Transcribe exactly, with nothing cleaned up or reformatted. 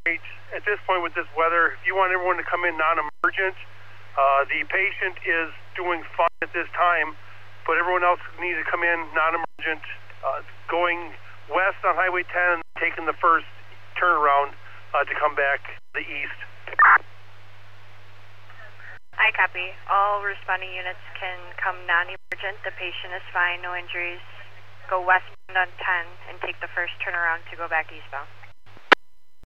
At this point with this weather, if you want everyone to come in non-emergent, uh, the patient is doing fine at this time, but everyone else needs to come in non-emergent, uh, going west on Highway ten and taking the first turnaround uh, to come back the east. I copy. All responding units can come non-emergent. The patient is fine, no injuries. Go westbound on ten and take the first turnaround to go back eastbound.